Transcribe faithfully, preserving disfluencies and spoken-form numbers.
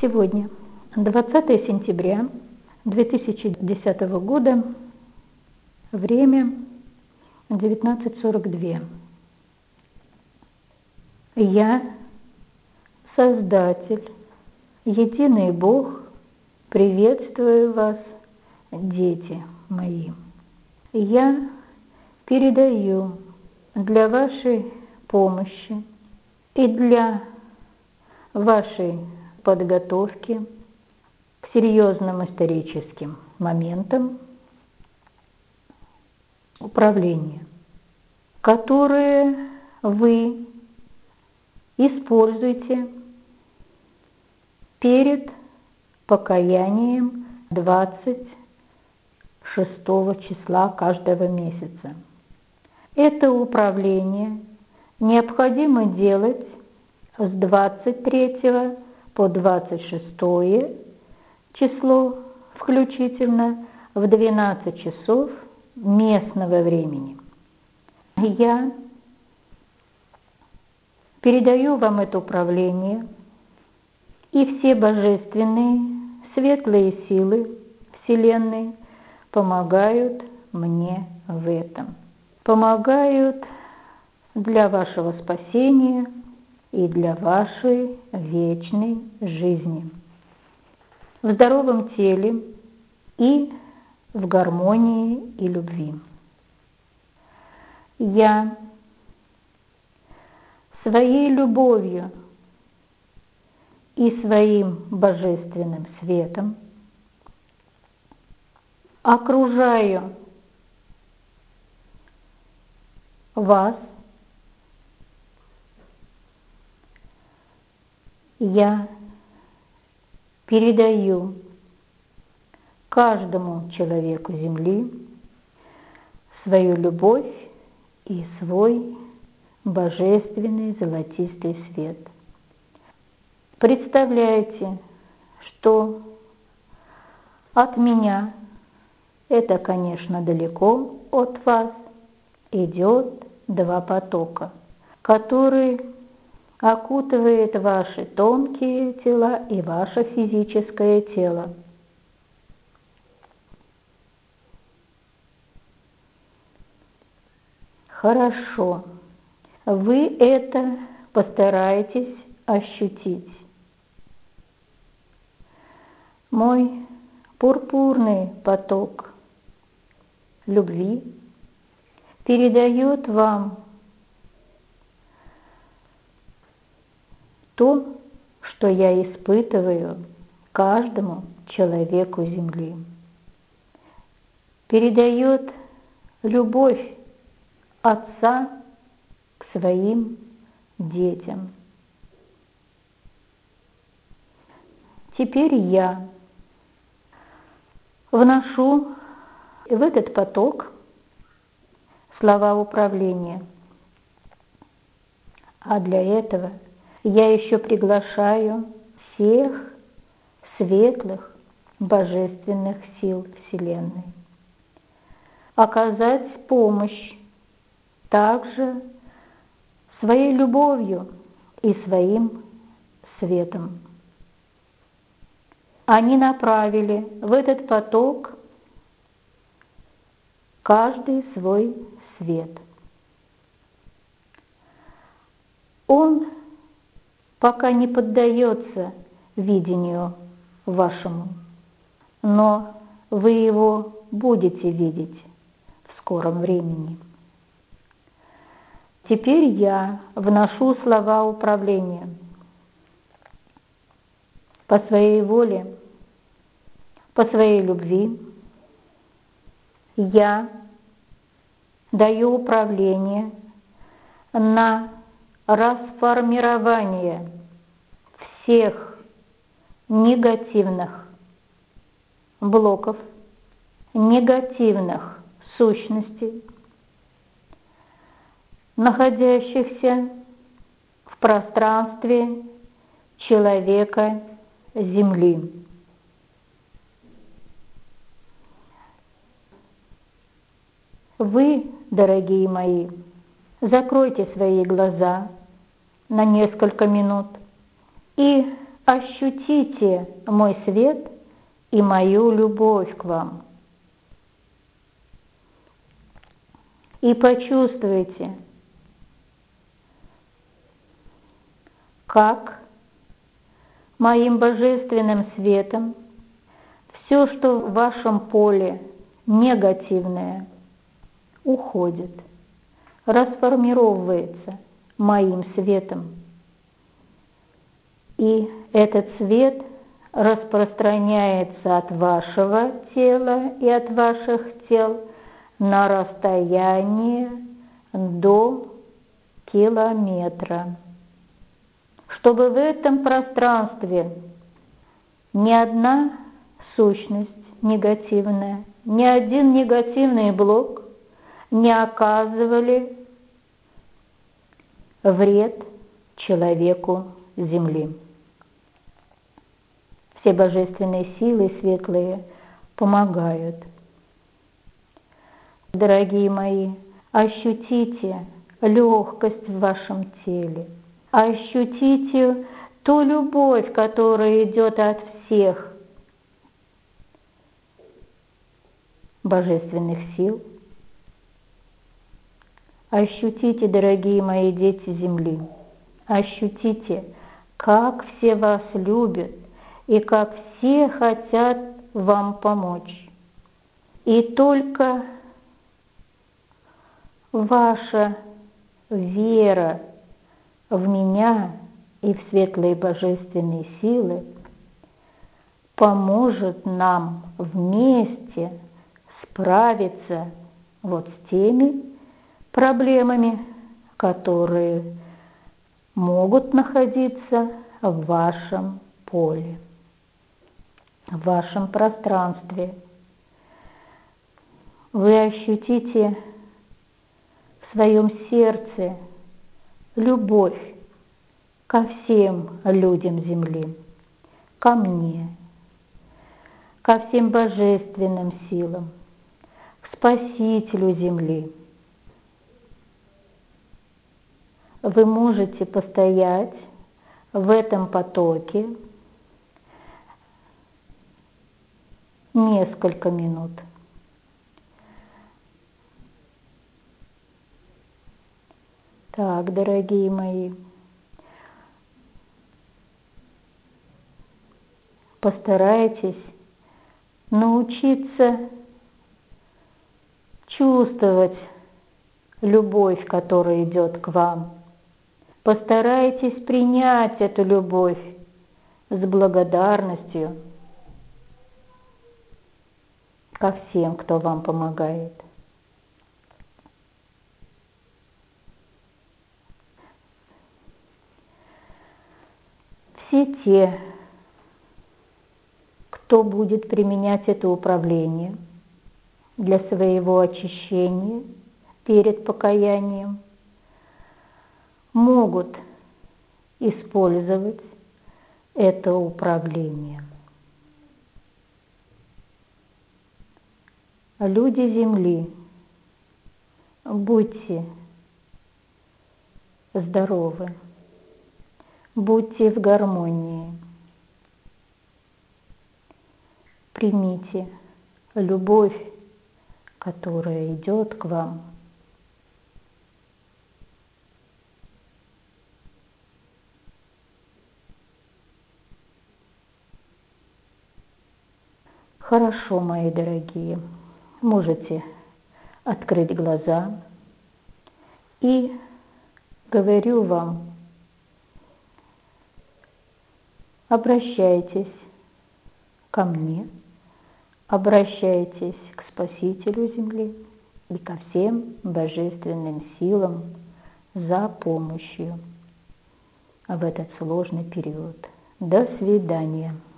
Сегодня, двадцатое сентября две тысячи десятого года, время девятнадцать сорок два. Я, Создатель, Единый Бог, приветствую вас, дети мои. Я передаю для вашей помощи и для вашей подготовки к серьезным историческим моментам управления, которые вы используете перед покаянием двадцать шестого числа каждого месяца. Это управление необходимо делать с двадцать третьего по двадцать шестое число включительно в двенадцать часов местного времени. Я передаю вам это управление, и все божественные светлые силы Вселенной помогают мне в этом. Помогают для вашего спасения и для вашей вечной жизни. В здоровом теле и в гармонии и любви. Я своей любовью и своим божественным светом окружаю вас. Я передаю каждому человеку Земли свою любовь и свой божественный золотистый свет. Представляете, что от меня, это, конечно, далеко от вас, идет два потока, который окутывает ваши тонкие тела и ваше физическое тело. Хорошо. Вы это постарайтесь ощутить. Мой пурпурный поток любви передает вам то, что я испытываю каждому человеку Земли. Передает любовь Отца к своим детям. Теперь я вношу в этот поток слова управления, а для этого я еще приглашаю всех светлых божественных сил Вселенной оказать помощь также своей любовью и своим светом. Они направили в этот поток каждый свой свет. Он пока не поддается видению вашему, но вы его будете видеть в скором времени. Теперь я вношу слова управления. По своей воле, по своей любви я даю управление на расформирование всех негативных блоков, негативных сущностей, находящихся в пространстве человека Земли. Вы, дорогие мои, закройте свои глаза на несколько минут и ощутите мой свет и мою любовь к вам. И почувствуйте, как моим божественным светом все, что в вашем поле негативное, уходит, расформировывается моим светом. И этот свет распространяется от вашего тела и от ваших тел на расстояние до километра, чтобы в этом пространстве ни одна сущность негативная, ни один негативный блок не оказывали вред человеку Земли. Все божественные силы светлые помогают. Дорогие мои, ощутите легкость в вашем теле, ощутите ту любовь, которая идет от всех божественных сил. Ощутите, дорогие мои дети Земли, ощутите, как все вас любят и как все хотят вам помочь. И только ваша вера в меня и в светлые божественные силы поможет нам вместе справиться вот с теми проблемами, которые могут находиться в вашем поле, в вашем пространстве. Вы ощутите в своем сердце любовь ко всем людям Земли, ко мне, ко всем божественным силам, к Спасителю Земли. Вы можете постоять в этом потоке несколько минут. Так, дорогие мои, постарайтесь научиться чувствовать любовь, которая идет к вам. Постарайтесь принять эту любовь с благодарностью ко всем, кто вам помогает. Все те, кто будет применять это управление для своего очищения перед покаянием, могут использовать это управление. Люди Земли, будьте здоровы, будьте в гармонии, примите любовь, которая идет к вам. Хорошо, мои дорогие, можете открыть глаза, и говорю вам, обращайтесь ко мне, обращайтесь к Спасителю Земли и ко всем божественным силам за помощью в этот сложный период. До свидания.